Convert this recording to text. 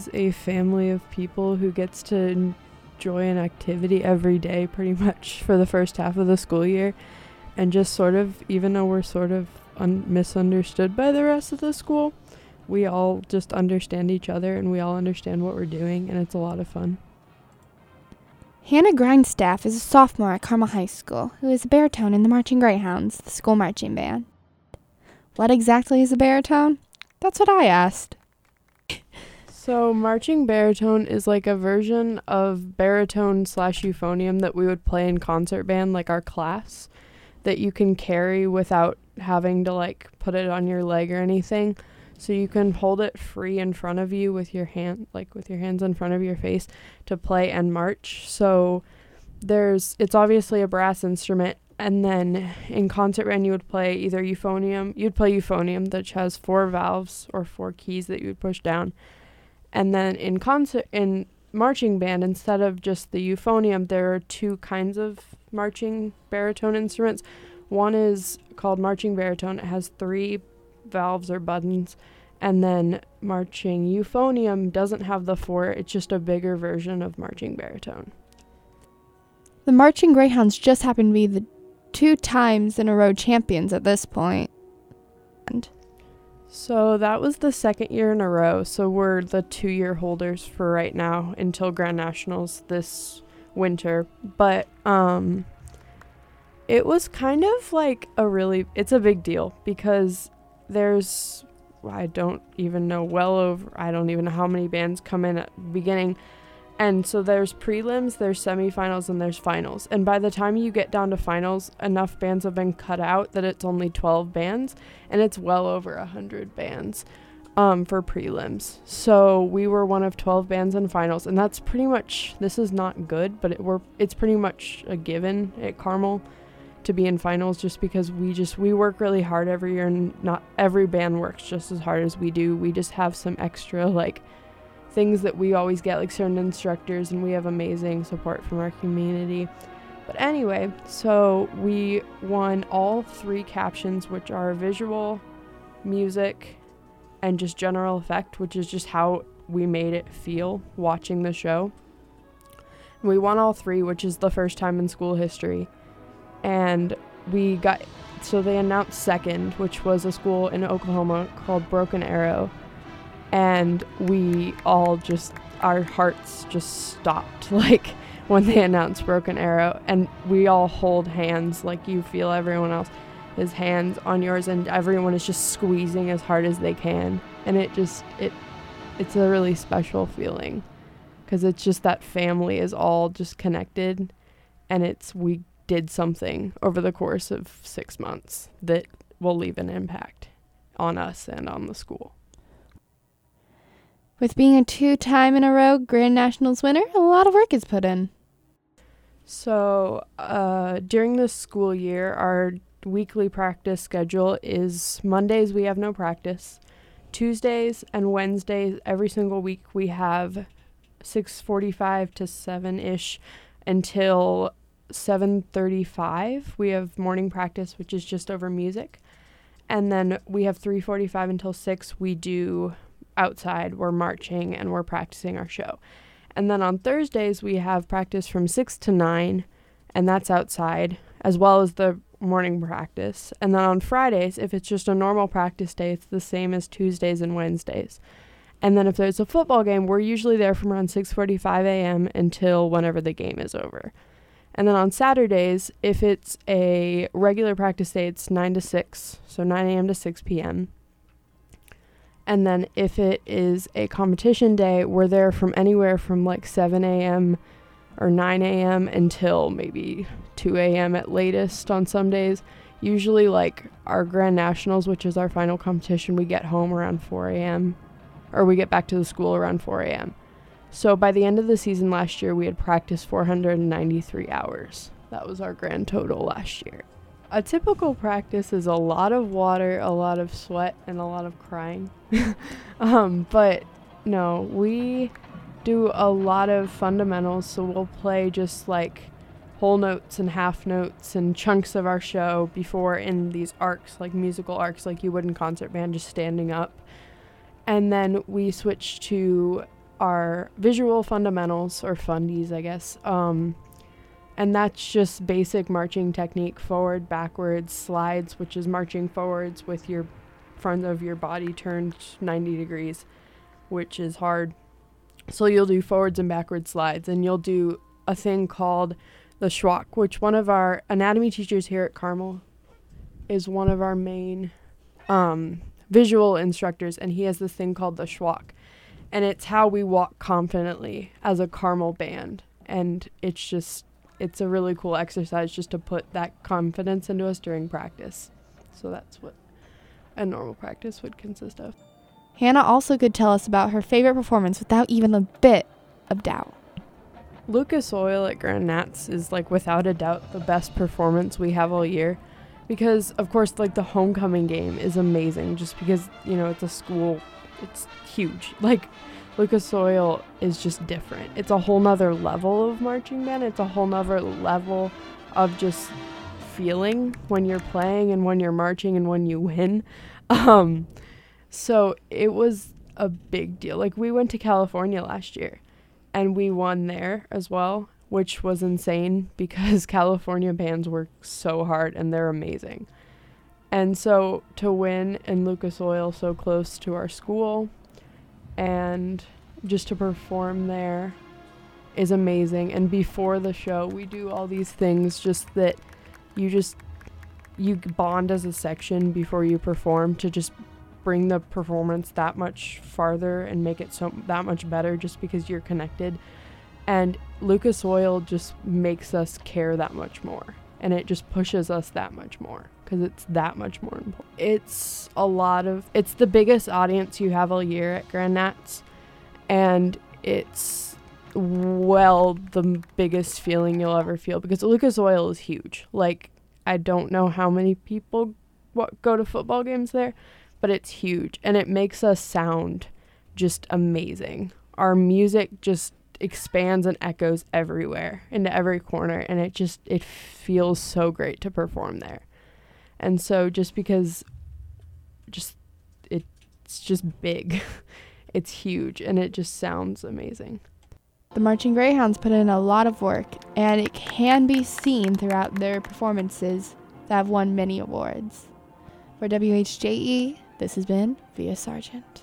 is a family of people who gets to enjoy an activity every day pretty much for the first half of the school year, and just sort of, even though we're sort of misunderstood by the rest of the school, we all just understand each other and we all understand what we're doing, and it's a lot of fun. Hannah Grindstaff is a sophomore at Carmel High School who is a baritone in the Marching Greyhounds, the school marching band. What exactly is a baritone? That's what I asked. So marching baritone is like a version of baritone / euphonium that we would play in concert band, like our class, that you can carry without having to like put it on your leg or anything. So you can hold it free in front of you with your hand, like with your hands in front of your face, to play and march. So it's obviously a brass instrument, and then in concert band you would play either euphonium. You'd play euphonium, which has 4 valves or 4 keys that you would push down. And then in marching band, instead of just the euphonium, there are 2 kinds of marching baritone instruments. One is called marching baritone. It has 3 valves or buttons, and then marching euphonium doesn't have the 4. It's just a bigger version of marching baritone. The Marching Greyhounds just happen to be the 2 times in a row champions at this point. So that was the 2nd year in a row, so we're the 2-year holders for right now until Grand Nationals this winter. But it was kind of like it's a big deal because I don't even know how many bands come in at the beginning. And so there's prelims, there's semifinals, and there's finals. And by the time you get down to finals, enough bands have been cut out that it's only 12 bands, and it's well over 100 bands for prelims. So we were one of 12 bands in finals, and that's pretty much, this is not good, but it's pretty much a given at Carmel to be in finals, just because we work really hard every year, and not every band works just as hard as we do. We just have some extra things that we always get, like certain instructors, and we have amazing support from our community. But anyway, so we won all 3 captions, which are visual, music, and just general effect, which is just how we made it feel watching the show. And we won all 3, which is the first time in school history. And so they announced 2nd, which was a school in Oklahoma called Broken Arrow. And we all our hearts just stopped, when they announced Broken Arrow. And we all hold hands, you feel everyone else's hands on yours, and everyone is just squeezing as hard as they can. And it's a really special feeling, because it's just that family is all just connected, and we did something over the course of 6 months that will leave an impact on us and on the school. With being a 2-time in a row Grand Nationals winner, a lot of work is put in. So during the school year, our weekly practice schedule is Mondays we have no practice. Tuesdays and Wednesdays every single week we have 6:45 to 7-ish until 7:35. We have morning practice, which is just over music. And then we have 3:45 until 6. We do outside, we're marching, and we're practicing our show. And then on Thursdays we have practice from 6 to 9, and that's outside, as well as the morning practice. And then on Fridays, if it's just a normal practice day, it's the same as Tuesdays and Wednesdays. And then if there's a football game, we're usually there from around 6:45 a.m. until whenever the game is over. And then on Saturdays, if it's a regular practice day, it's 9 to 6, so 9 a.m. to 6 p.m. And then if it is a competition day, we're there from anywhere from 7 a.m. or 9 a.m. until maybe 2 a.m. at latest on some days. Usually our Grand Nationals, which is our final competition, we get home around 4 a.m. or we get back to the school around 4 a.m. So by the end of the season last year, we had practiced 493 hours. That was our grand total last year. A typical practice is a lot of water, a lot of sweat, and a lot of crying. But no, we do a lot of fundamentals, so we'll play just whole notes and half notes and chunks of our show before in these arcs, musical arcs, like you would in concert band, just standing up. And then we switch to our visual fundamentals, or fundies, I guess. And that's just basic marching technique: forward, backwards, slides, which is marching forwards with your front of your body turned 90 degrees, which is hard. So you'll do forwards and backwards slides, and you'll do a thing called the schwach, which one of our anatomy teachers here at Carmel is one of our main visual instructors, and he has this thing called the schwach. And it's how we walk confidently as a Carmel band. And it's a really cool exercise just to put that confidence into us during practice. So that's what a normal practice would consist of. Hannah also could tell us about her favorite performance without even a bit of doubt. Lucas Oil at Grand Nats is, like, without a doubt the best performance we have all year. Because, of course, like, the homecoming game is amazing just because, you know, it's a school. It's huge. Like, Lucas Oil is just different. It's a whole nother level of marching band. It's a whole nother level of just feeling when you're playing and when you're marching and when you win. So it was a big deal. Like, we went to California last year and we won there as well, which was insane because California bands work so hard and they're amazing. And so to win in Lucas Oil so close to our school and just to perform there is amazing. And before the show, we do all these things just that you bond as a section before you perform to just bring the performance that much farther and make it so that much better just because you're connected. And Lucas Oil just makes us care that much more. And it just pushes us that much more because it's that much more important. It's the biggest audience you have all year at Grand Nats. And it's, well, the biggest feeling you'll ever feel because Lucas Oil is huge. Like, I don't know how many people go to football games there, but it's huge. And it makes us sound just amazing. Our music just expands and echoes everywhere into every corner, and it feels so great to perform there. And so just because it's just big, it's huge, and it just sounds amazing. The Marching Greyhounds put in a lot of work, and it can be seen throughout their performances that have won many awards. For WHJE, this has been Via Sargent.